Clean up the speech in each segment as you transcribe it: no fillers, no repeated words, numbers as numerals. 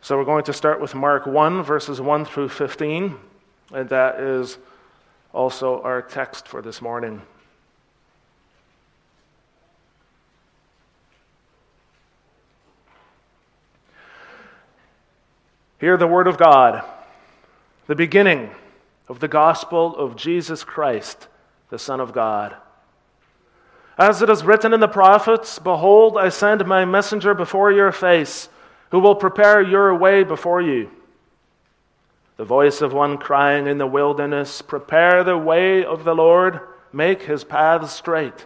So we're going to start with Mark 1, verses 1 through 15, and that is also our text for this morning. Hear the word of God, the beginning of the gospel of Jesus Christ, the Son of God. As it is written in the prophets, "Behold, I send my messenger before your face, who will prepare your way before you." The voice of one crying in the wilderness, "Prepare the way of the Lord, make his paths straight."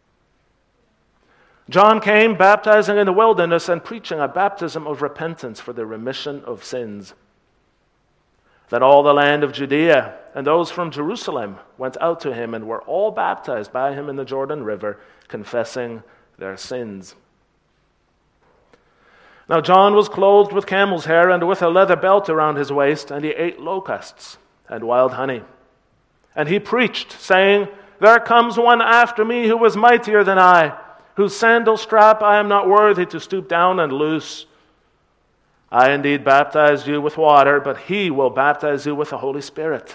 John came baptizing in the wilderness and preaching a baptism of repentance for the remission of sins. Then all the land of Judea and those from Jerusalem went out to him and were all baptized by him in the Jordan River, confessing their sins. Now John was clothed with camel's hair and with a leather belt around his waist, and he ate locusts and wild honey. And he preached, saying, "There comes one after me who is mightier than I, whose sandal strap I am not worthy to stoop down and loose. I indeed baptize you with water, but he will baptize you with the Holy Spirit."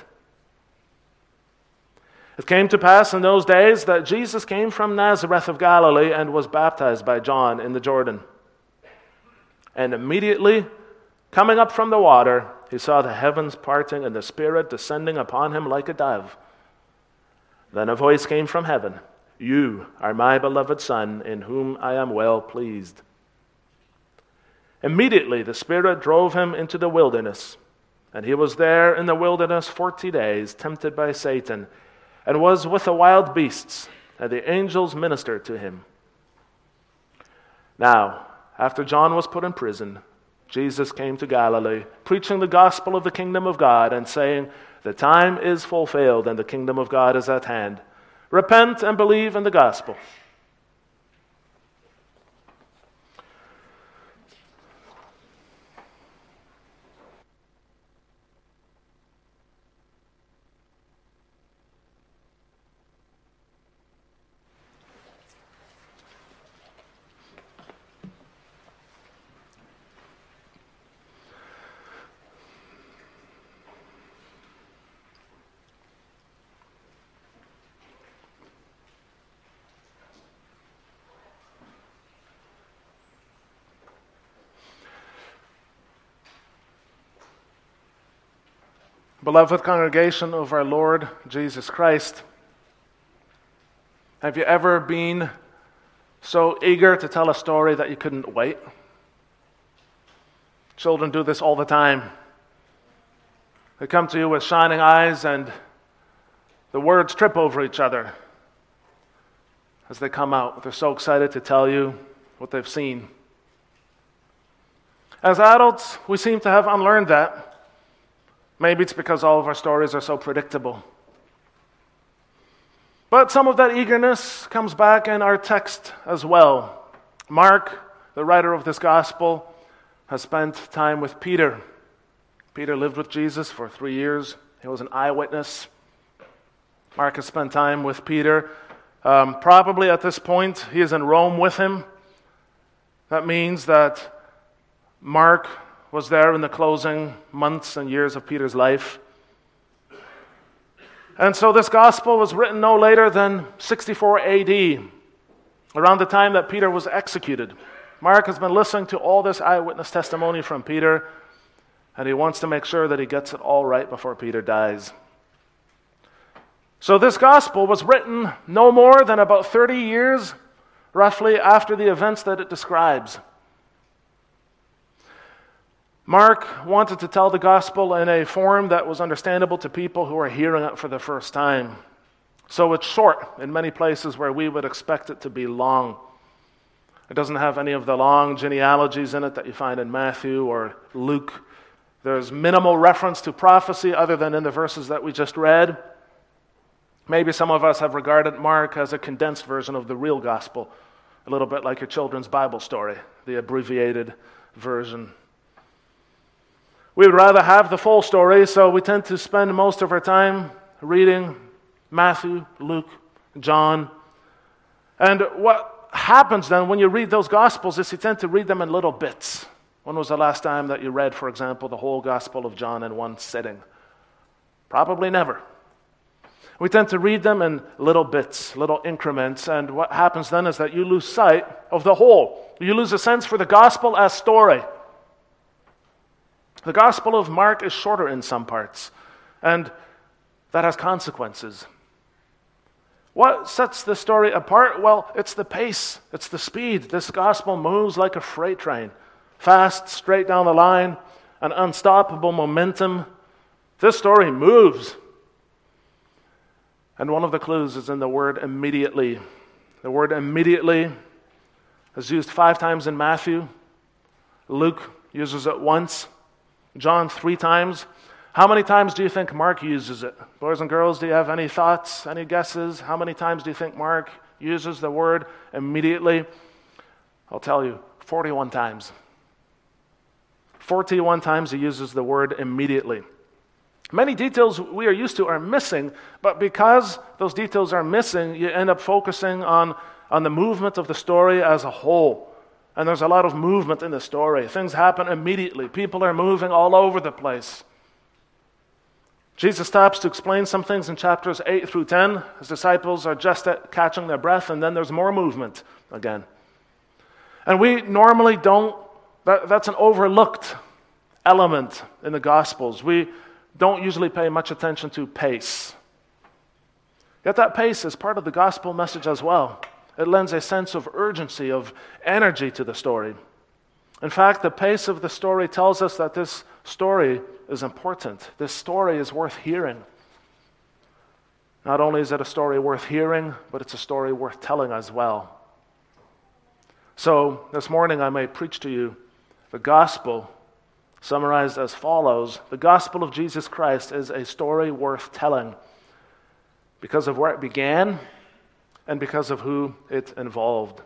It came to pass in those days that Jesus came from Nazareth of Galilee and was baptized by John in the Jordan. And immediately, coming up from the water, he saw the heavens parting and the Spirit descending upon him like a dove. Then a voice came from heaven, "You are my beloved Son, in whom I am well pleased." Immediately the Spirit drove him into the wilderness, and he was there in the wilderness 40 days, tempted by Satan, and was with the wild beasts, and the angels ministered to him. Now, after John was put in prison, Jesus came to Galilee, preaching the gospel of the kingdom of God, and saying, "The time is fulfilled, and the kingdom of God is at hand. Repent and believe in the gospel." Beloved congregation of our Lord Jesus Christ, have you ever been so eager to tell a story that you couldn't wait? Children do this all the time. They come to you with shining eyes and the words trip over each other as they come out. They're so excited to tell you what they've seen. As adults, we seem to have unlearned that. Maybe it's because all of our stories are so predictable. But some of that eagerness comes back in our text as well. Mark, the writer of this gospel, has spent time with Peter. Peter lived with Jesus for 3 years. He was an eyewitness. Mark has spent time with Peter. Probably at this point, he is in Rome with him. That means that Mark was there in the closing months and years of Peter's life. And so this gospel was written no later than 64 AD, around the time that Peter was executed. Mark has been listening to all this eyewitness testimony from Peter, and he wants to make sure that he gets it all right before Peter dies. So this gospel was written no more than about 30 years, roughly, after the events that it describes. Mark wanted to tell the gospel in a form that was understandable to people who are hearing it for the first time. So it's short in many places where we would expect it to be long. It doesn't have any of the long genealogies in it that you find in Matthew or Luke. There's minimal reference to prophecy other than in the verses that we just read. Maybe some of us have regarded Mark as a condensed version of the real gospel, a little bit like your children's Bible story, the abbreviated version. We would rather have the full story, so we tend to spend most of our time reading Matthew, Luke, John. And what happens then when you read those Gospels is you tend to read them in little bits, When was the last time that you read, for example, the whole Gospel of John in one sitting? Probably never. We tend to read them in little bits, little increments, and what happens then is that you lose sight of the whole. You lose a sense for the gospel as story. The Gospel of Mark is shorter in some parts, and that has consequences. What sets this story apart? Well, it's the pace, it's the speed. This gospel moves like a freight train, fast, straight down the line, an unstoppable momentum. This story moves. And one of the clues is in the word immediately. The word immediately is used 5 times in Matthew. Luke uses it once. John 3 times. How many times do you think Mark uses it? Boys and girls, do you have any thoughts, any guesses? How many times do you think Mark uses the word immediately? I'll tell you, 41 times. 41 times he uses the word immediately. Many details we are used to are missing, but because those details are missing, you end up focusing on the movement of the story as a whole. And there's a lot of movement in the story. Things happen immediately. People are moving all over the place. Jesus stops to explain some things in chapters 8 through 10. His disciples are just catching their breath, and then there's more movement again. And we normally don't, that's an overlooked element in the Gospels. We don't usually pay much attention to pace. Yet that pace is part of the gospel message as well. It lends a sense of urgency, of energy to the story. In fact, the pace of the story tells us that this story is important. This story is worth hearing. Not only is it a story worth hearing, but it's a story worth telling as well. So, this morning I may preach to you the gospel summarized as follows. The gospel of Jesus Christ is a story worth telling because of where it began and because of who it involved.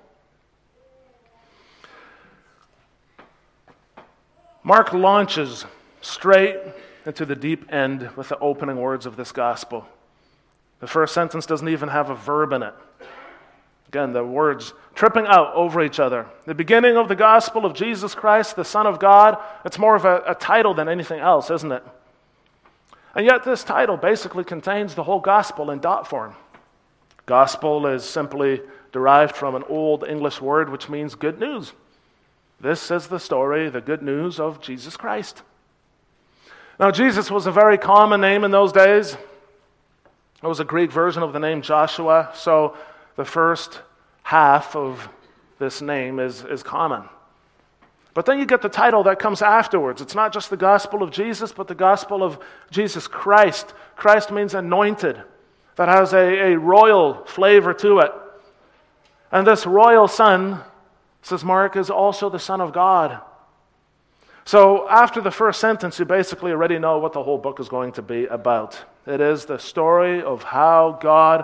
Mark launches straight into the deep end with the opening words of this gospel. The first sentence doesn't even have a verb in it. Again, the words tripping out over each other. The beginning of the gospel of Jesus Christ, the Son of God, it's more of a title than anything else, isn't it? And yet this title basically contains the whole gospel in dot form. Gospel is simply derived from an old English word which means good news. This is the story, the good news of Jesus Christ. Now, Jesus was a very common name in those days. It was a Greek version of the name Joshua, so the first half of this name is common. But then you get the title that comes afterwards. It's not just the gospel of Jesus, but the gospel of Jesus Christ. Christ means anointed. That has a royal flavor to it. And this royal son, says Mark, is also the Son of God. So after the first sentence, you basically already know what the whole book is going to be about. It is the story of how God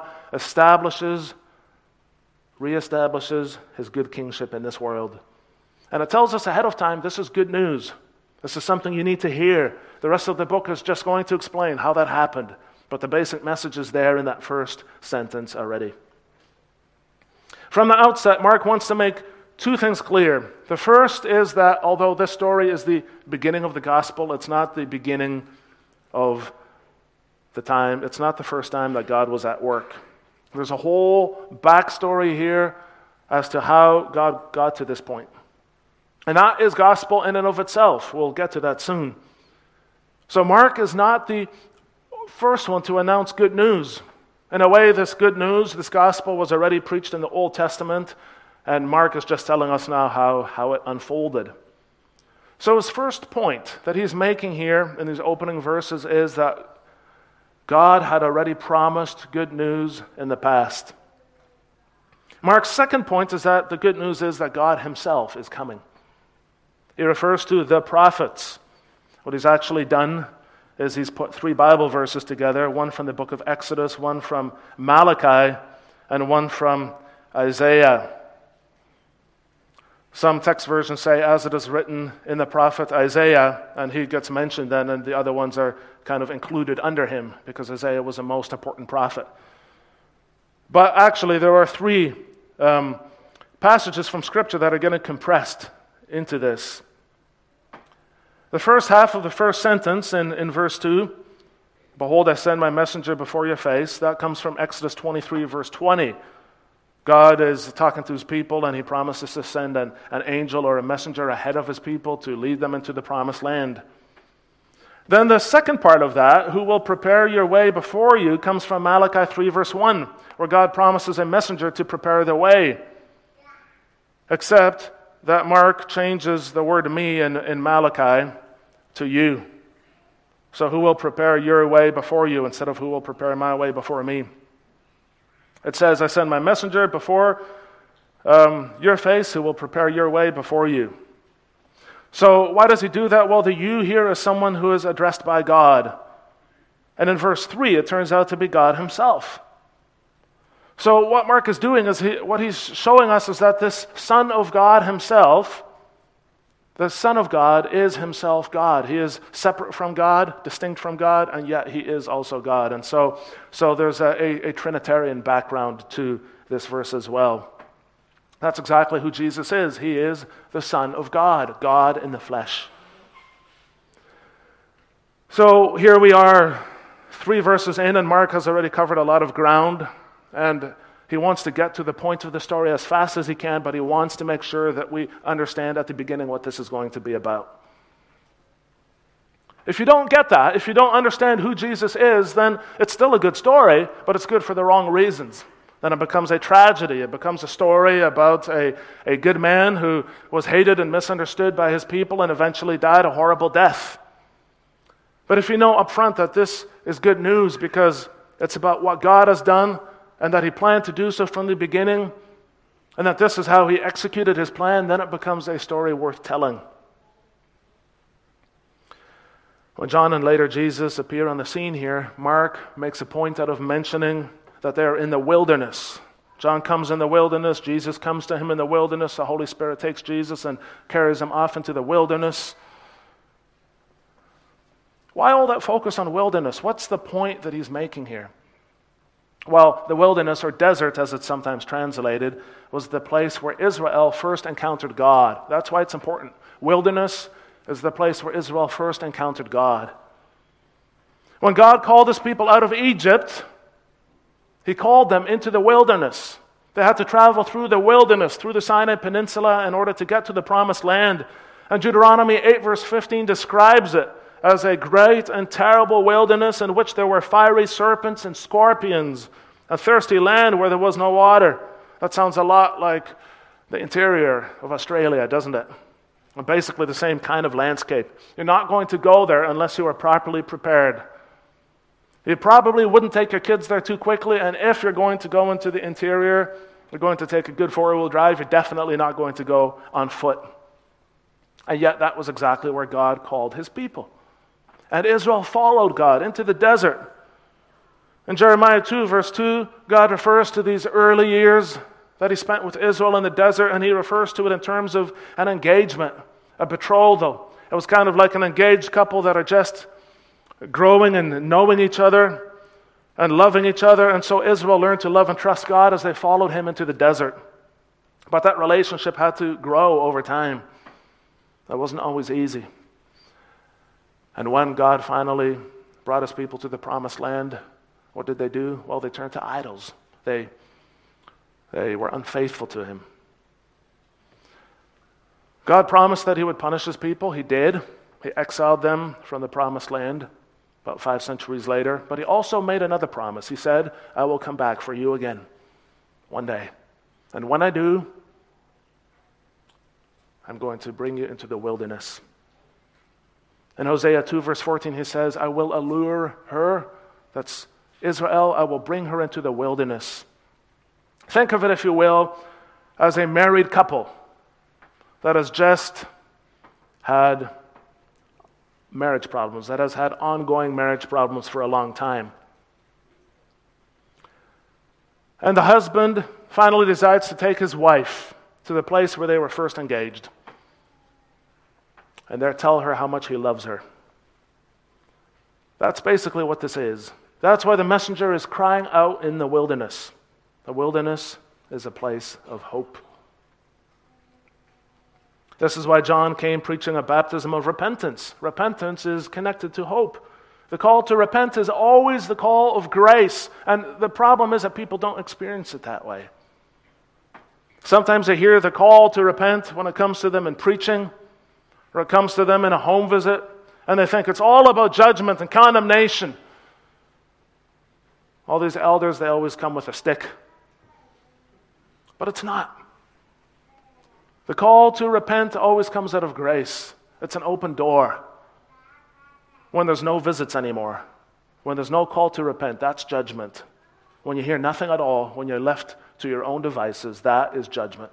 reestablishes his good kingship in this world. And it tells us ahead of time, this is good news. This is something you need to hear. The rest of the book is just going to explain how that happened. But the basic message is there in that first sentence already. From the outset, Mark wants to make 2 things clear. The first is that although this story is the beginning of the gospel, it's not the beginning of the time. It's not the first time that God was at work. There's a whole backstory here as to how God got to this point. And that is gospel in and of itself. We'll get to that soon. So Mark is not the first one to announce good news. In a way, this good news, this gospel was already preached in the Old Testament, and Mark is just telling us now how it unfolded. So his first point that he's making here in these opening verses is that God had already promised good news in the past. Mark's second point is that the good news is that God himself is coming. He refers to the prophets. What he's actually done is he's put 3 Bible verses together, one from the book of Exodus, one from Malachi, and one from Isaiah. Some text versions say, as it is written in the prophet Isaiah, and he gets mentioned then, and the other ones are kind of included under him, because Isaiah was the most important prophet. But actually, there are 3 passages from Scripture that are getting compressed into this. The first half of the first sentence in verse 2, behold, I send my messenger before your face, that comes from Exodus 23, verse 20. God is talking to his people, and he promises to send an angel or a messenger ahead of his people to lead them into the promised land. Then the second part of that, who will prepare your way before you, comes from Malachi 3, verse 1, where God promises a messenger to prepare the way. Except that Mark changes the word me in Malachi to you. So who will prepare your way before you instead of who will prepare my way before me? It says, I send my messenger before your face who will prepare your way before you. So why does he do that? Well, the you here is someone who is addressed by God. And in verse 3, it turns out to be God himself. So what Mark is doing is what he's showing us is that this Son of God himself, the Son of God is himself God. He is separate from God, distinct from God, and yet he is also God. And so there's a Trinitarian background to this verse as well. That's exactly who Jesus is. He is the Son of God, God in the flesh. So here we are, 3 verses in, and Mark has already covered a lot of ground, and he wants to get to the point of the story as fast as he can, but he wants to make sure that we understand at the beginning what this is going to be about. If you don't get that, if you don't understand who Jesus is, then it's still a good story, but it's good for the wrong reasons. Then it becomes a tragedy. It becomes a story about a good man who was hated and misunderstood by his people and eventually died a horrible death. But if you know up front that this is good news because it's about what God has done and that he planned to do so from the beginning, and that this is how he executed his plan, then it becomes a story worth telling. When John and later Jesus appear on the scene here, Mark makes a point out of mentioning that they are in the wilderness. John comes in the wilderness, Jesus comes to him in the wilderness, the Holy Spirit takes Jesus and carries him off into the wilderness. Why all that focus on wilderness? What's the point that he's making here? Well, the wilderness, or desert as it's sometimes translated, was the place where Israel first encountered God. That's why it's important. Wilderness is the place where Israel first encountered God. When God called his people out of Egypt, he called them into the wilderness. They had to travel through the wilderness, through the Sinai Peninsula, in order to get to the promised land. And Deuteronomy 8 verse 15 describes it as a great and terrible wilderness in which there were fiery serpents and scorpions, a thirsty land where there was no water. That sounds a lot like the interior of Australia, doesn't it? Basically the same kind of landscape. You're not going to go there unless you are properly prepared. You probably wouldn't take your kids there too quickly, and if you're going to go into the interior, you're going to take a good 4-wheel drive, you're definitely not going to go on foot. And yet that was exactly where God called his people. And Israel followed God into the desert. In Jeremiah 2, verse 2, God refers to these early years that he spent with Israel in the desert, and he refers to it in terms of an engagement, a betrothal. It was kind of like an engaged couple that are just growing and knowing each other and loving each other. And so Israel learned to love and trust God as they followed him into the desert. But that relationship had to grow over time. That wasn't always easy. And when God finally brought his people to the promised land, what did they do? Well, they turned to idols. They were unfaithful to him. God promised that he would punish his people. He did. He exiled them from the promised land about 5 centuries later. But he also made another promise. He said, I will come back for you again one day. And when I do, I'm going to bring you into the wilderness. In Hosea 2 verse 14 he says, I will allure her, that's Israel, I will bring her into the wilderness. Think of it, if you will, as a married couple that has just had marriage problems, that has had ongoing marriage problems for a long time. And the husband finally decides to take his wife to the place where they were first engaged. And there tell her how much he loves her. That's basically what this is. That's why the messenger is crying out in the wilderness. The wilderness is a place of hope. This is why John came preaching a baptism of repentance. Repentance is connected to hope. The call to repent is always the call of grace. And the problem is that people don't experience it that way. Sometimes they hear the call to repent when it comes to them in preaching, or it comes to them in a home visit, and they think it's all about judgment and condemnation. All these elders, they always come with a stick. But it's not. The call to repent always comes out of grace. It's an open door. When there's no visits anymore, when there's no call to repent, that's judgment. When you hear nothing at all, when you're left to your own devices, that is judgment.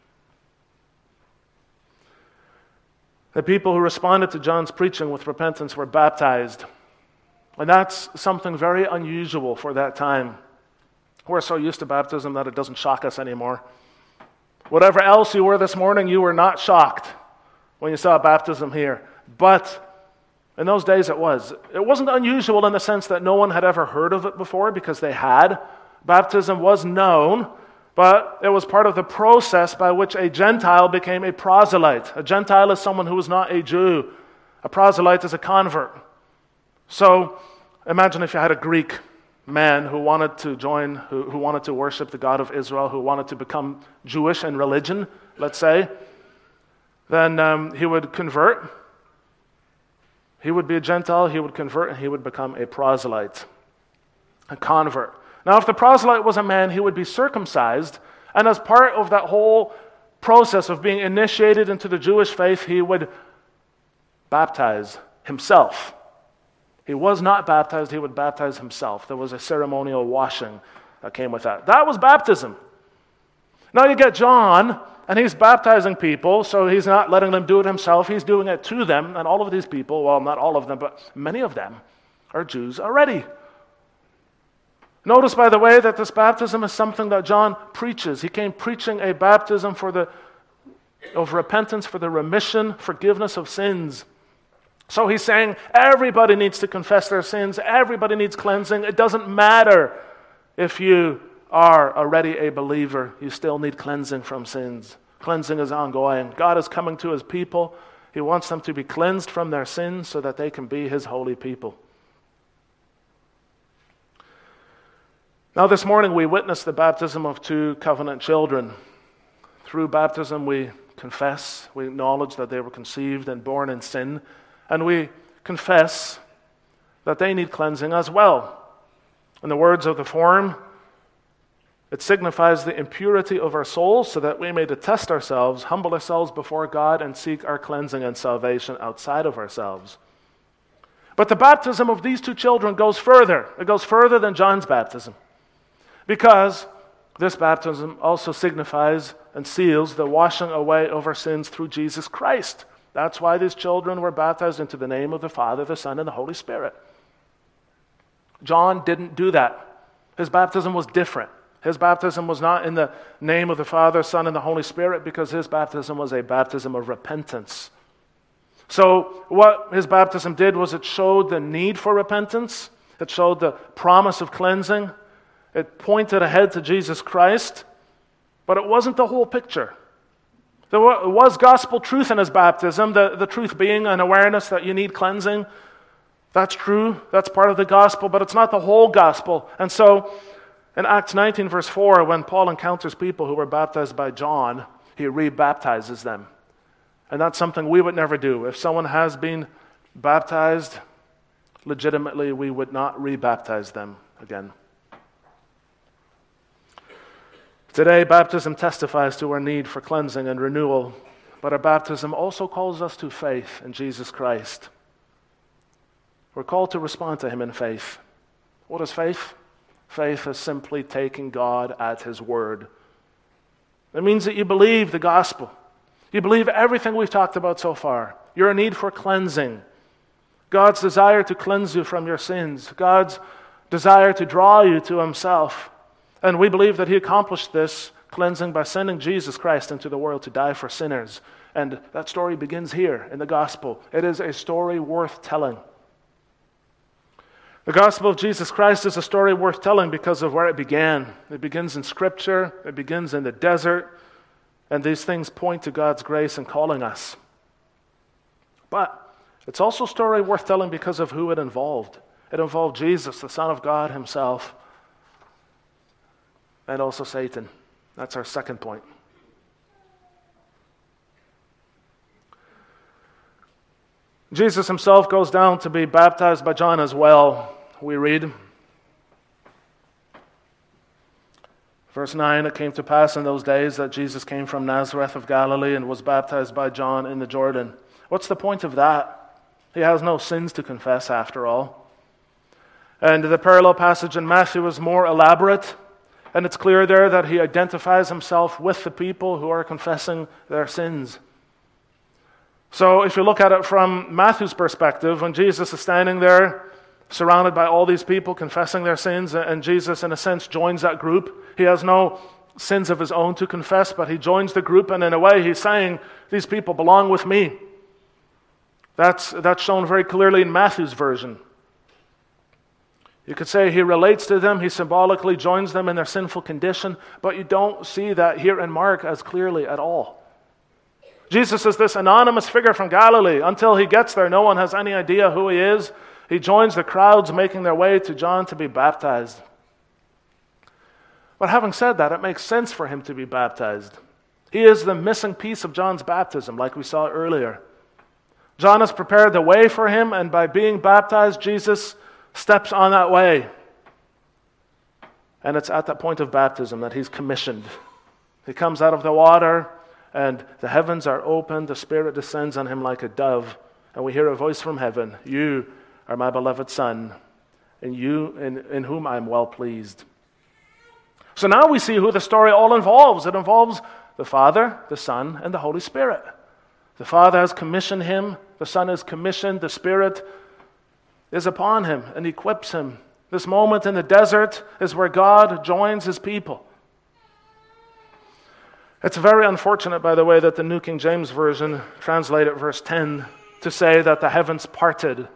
The people who responded to John's preaching with repentance were baptized. And that's something very unusual for that time. We're so used to baptism that it doesn't shock us anymore. Whatever else you were this morning, you were not shocked when you saw baptism here. But in those days it was. It wasn't unusual in the sense that no one had ever heard of it before, because they had. Baptism was known, but it was part of the process by which a Gentile became a proselyte. A Gentile is someone who was not a Jew. A proselyte is a convert. So imagine if you had a Greek man who wanted to join, who wanted to worship the God of Israel, who wanted to become Jewish in religion, let's say. Then he would convert. He would be a Gentile, he would convert, and he would become a proselyte, a convert. Now, if the proselyte was a man, he would be circumcised, and as part of that whole process of being initiated into the Jewish faith, he would baptize himself. He was not baptized, he would baptize himself. There was a ceremonial washing that came with that. That was baptism. Now you get John, and he's baptizing people, so he's not letting them do it himself, he's doing it to them, and all of these people, well, not all of them, but many of them are Jews already. Notice, by the way, that this baptism is something that John preaches. He came preaching a baptism of repentance for the remission, forgiveness of sins. So he's saying everybody needs to confess their sins, everybody needs cleansing. It doesn't matter if you are already a believer, you still need cleansing from sins. Cleansing is ongoing. God is coming to his people. He wants them to be cleansed from their sins so that they can be his holy people. Now this morning we witnessed the baptism of two covenant children. Through baptism we confess, we acknowledge that they were conceived and born in sin, and we confess that they need cleansing as well. In the words of the form, it signifies the impurity of our souls so that we may detest ourselves, humble ourselves before God, and seek our cleansing and salvation outside of ourselves. But the baptism of these two children goes further. It goes further than John's baptism, because this baptism also signifies and seals the washing away of our sins through Jesus Christ. That's why these children were baptized into the name of the Father, the Son, and the Holy Spirit. John didn't do that. His baptism was different. His baptism was not in the name of the Father, Son, and the Holy Spirit, because his baptism was a baptism of repentance. So what his baptism did was it showed the need for repentance. It showed the promise of cleansing. It pointed ahead to Jesus Christ, but it wasn't the whole picture. There was gospel truth in his baptism, the truth being an awareness that you need cleansing. That's true. That's part of the gospel, but it's not the whole gospel. And so in Acts 19, verse 4, when Paul encounters people who were baptized by John, he rebaptizes them. And that's something we would never do. If someone has been baptized legitimately, we would not rebaptize them again. Today, baptism testifies to our need for cleansing and renewal, but our baptism also calls us to faith in Jesus Christ. We're called to respond to him in faith. What is faith? Faith is simply taking God at his word. It means that you believe the gospel. You believe everything we've talked about so far. Your need for cleansing. God's desire to cleanse you from your sins. God's desire to draw you to himself. And we believe that he accomplished this cleansing by sending Jesus Christ into the world to die for sinners. And that story begins here in the gospel. It is a story worth telling. The gospel of Jesus Christ is a story worth telling because of where it began. It begins in Scripture. It begins in the desert. And these things point to God's grace in calling us. But it's also a story worth telling because of who it involved. It involved Jesus, the Son of God himself, and also Satan. That's our second point. Jesus himself goes down to be baptized by John as well. We read, verse 9, it came to pass in those days that Jesus came from Nazareth of Galilee and was baptized by John in the Jordan. What's the point of that? He has no sins to confess after all. And the parallel passage in Matthew is more elaborate, and it's clear there that he identifies himself with the people who are confessing their sins. So if you look at it from Matthew's perspective, when Jesus is standing there surrounded by all these people confessing their sins, and Jesus in a sense joins that group, he has no sins of his own to confess, but he joins the group, and in a way he's saying, these people belong with me. That's shown very clearly in Matthew's version. You could say he relates to them, he symbolically joins them in their sinful condition, but you don't see that here in Mark as clearly at all. Jesus is this anonymous figure from Galilee. Until he gets there, no one has any idea who he is. He joins the crowds making their way to John to be baptized. But having said that, it makes sense for him to be baptized. He is the missing piece of John's baptism, like we saw earlier. John has prepared the way for him, and by being baptized, Jesus steps on that way. And it's at that point of baptism that he's commissioned. He comes out of the water, and the heavens are opened, the Spirit descends on him like a dove, and we hear a voice from heaven, "You are my beloved Son, in whom I am well pleased." So now we see who the story all involves. It involves the Father, the Son, and the Holy Spirit. The Father has commissioned him, the Son is commissioned, the Spirit is upon him and equips him. This moment in the desert is where God joins his people. It's very unfortunate, by the way, that the New King James Version translated verse 10 to say that the heavens parted.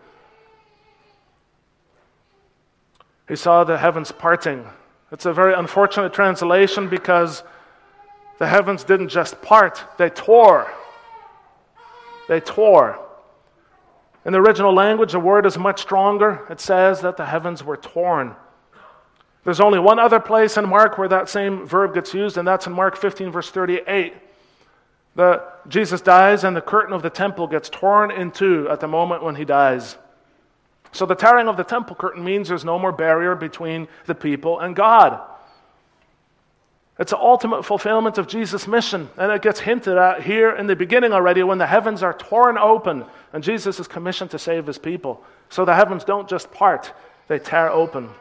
He saw the heavens parting. It's a very unfortunate translation because the heavens didn't just part, they tore. They tore. In the original language, the word is much stronger. It says that the heavens were torn. There's only one other place in Mark where that same verb gets used, and that's in Mark 15, verse 38. Jesus dies, and the curtain of the temple gets torn in two at the moment when he dies. So the tearing of the temple curtain means there's no more barrier between the people and God. It's an ultimate fulfillment of Jesus' mission, and it gets hinted at here in the beginning already when the heavens are torn open, and Jesus is commissioned to save his people. So the heavens don't just part, they tear open.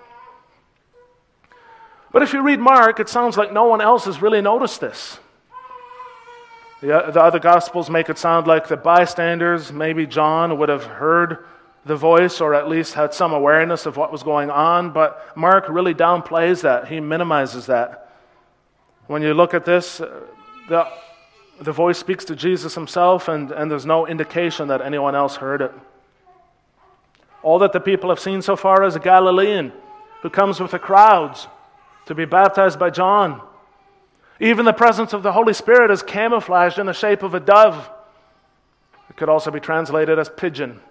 But if you read Mark, it sounds like no one else has really noticed this. The other Gospels make it sound like the bystanders, maybe John, would have heard the voice or at least had some awareness of what was going on, but Mark really downplays that. He minimizes that. When you look at this, the voice speaks to Jesus himself, and there's no indication that anyone else heard it. All that the people have seen so far is a Galilean who comes with the crowds to be baptized by John. Even the presence of the Holy Spirit is camouflaged in the shape of a dove. It could also be translated as pigeon.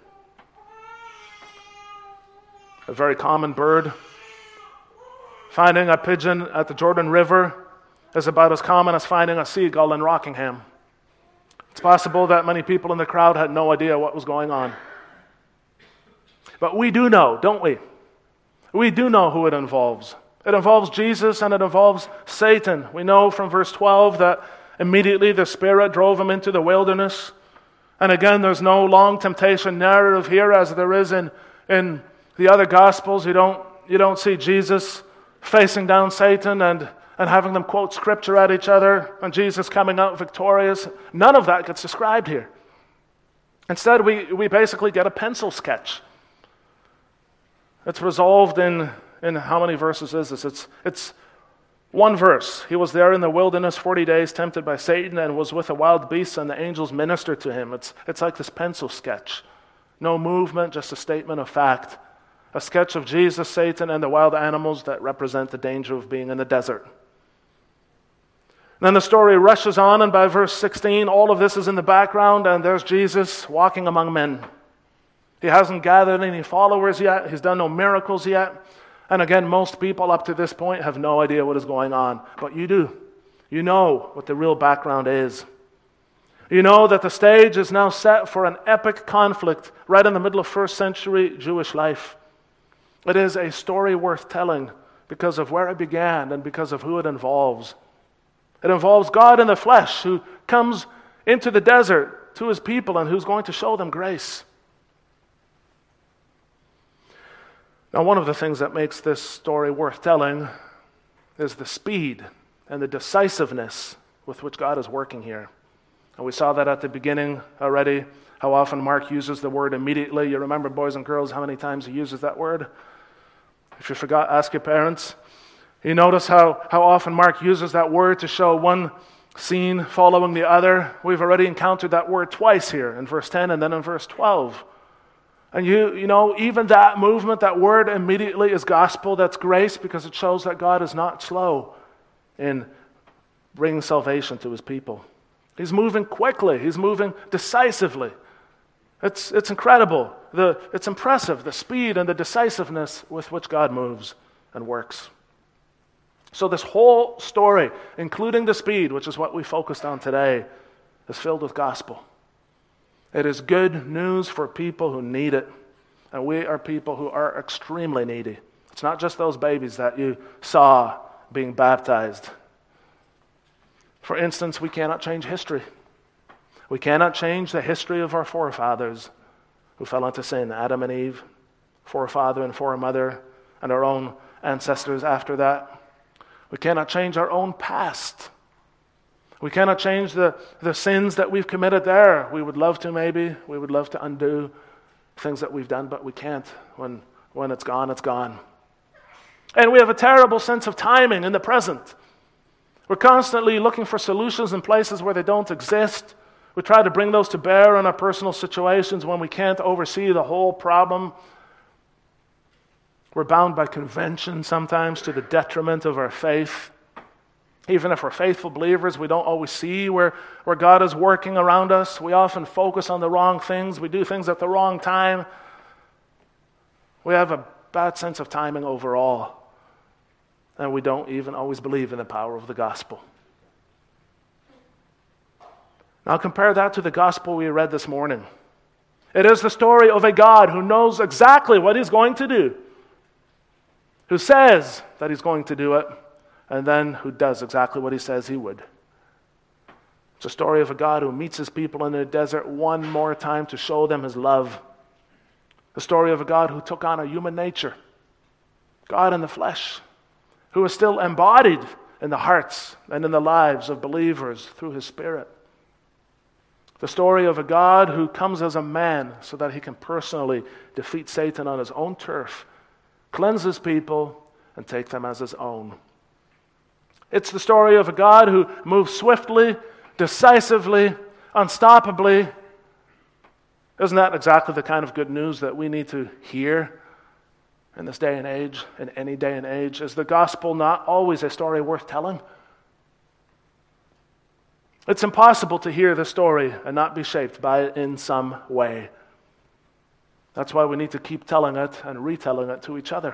A very common bird. Finding a pigeon at the Jordan River is about as common as finding a seagull in Rockingham. It's possible that many people in the crowd had no idea what was going on. But we do know, don't we? We do know who it involves. It involves Jesus and it involves Satan. We know from verse 12 that immediately the Spirit drove him into the wilderness. And again, there's no long temptation narrative here as there is in the other Gospels. You don't see Jesus facing down Satan and having them quote Scripture at each other and Jesus coming out victorious. None of that gets described here. Instead, we basically get a pencil sketch. It's resolved in how many verses is this? It's one verse. He was there in the wilderness 40 days, tempted by Satan, and was with the wild beasts, and the angels ministered to him. It's like this pencil sketch. No movement, just a statement of fact. A sketch of Jesus, Satan, and the wild animals that represent the danger of being in the desert. Then the story rushes on, and by verse 16, all of this is in the background, and there's Jesus walking among men. He hasn't gathered any followers yet. He's done no miracles yet. And again, most people up to this point have no idea what is going on. But you do. You know what the real background is. You know that the stage is now set for an epic conflict right in the middle of first century Jewish life. It is a story worth telling because of where it began and because of who it involves. It involves God in the flesh who comes into the desert to his people and who's going to show them grace. Now, one of the things that makes this story worth telling is the speed and the decisiveness with which God is working here. And we saw that at the beginning already, how often Mark uses the word immediately. You remember, boys and girls, how many times he uses that word? If you forgot, ask your parents. You notice how often Mark uses that word to show one scene following the other. We've already encountered that word twice here, in verse 10 and then in verse 12. And you know, even that movement, that word immediately is gospel, that's grace, because it shows that God is not slow in bringing salvation to his people. He's moving quickly. He's moving decisively. It's incredible. It's impressive, the speed and the decisiveness with which God moves and works. So this whole story, including the speed, which is what we focused on today, is filled with gospel. It is good news for people who need it. And we are people who are extremely needy. It's not just those babies that you saw being baptized. For instance, we cannot change history. We cannot change the history of our forefathers who fell into sin, Adam and Eve, forefather and foremother, and our own ancestors after that. We cannot change our own past. We cannot change the sins that we've committed there. We would love to, maybe. We would love to undo things that we've done, but we can't. When it's gone, it's gone. And we have a terrible sense of timing in the present. We're constantly looking for solutions in places where they don't exist. We try to bring those to bear on our personal situations when we can't oversee the whole problem. We're bound by convention sometimes to the detriment of our faith. Even if we're faithful believers, we don't always see where God is working around us. We often focus on the wrong things. We do things at the wrong time. We have a bad sense of timing overall. And we don't even always believe in the power of the gospel. Now compare that to the gospel we read this morning. It is the story of a God who knows exactly what he's going to do, who says that he's going to do it, and then who does exactly what he says he would. It's a story of a God who meets his people in the desert one more time to show them his love. The story of a God who took on a human nature, God in the flesh, who is still embodied in the hearts and in the lives of believers through his Spirit. The story of a God who comes as a man so that he can personally defeat Satan on his own turf, cleanse his people, and take them as his own. It's the story of a God who moves swiftly, decisively, unstoppably. Isn't that exactly the kind of good news that we need to hear in this day and age, in any day and age? Is the gospel not always a story worth telling? It's impossible to hear the story and not be shaped by it in some way. That's why we need to keep telling it and retelling it to each other.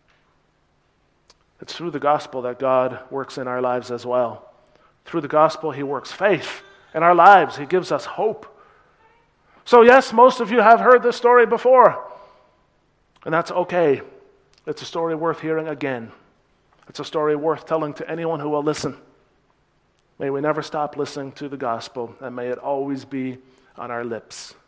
It's through the gospel that God works in our lives as well. Through the gospel, he works faith in our lives. He gives us hope. So yes, most of you have heard this story before, and that's okay. It's a story worth hearing again. It's a story worth telling to anyone who will listen. May we never stop listening to the gospel, and may it always be on our lips.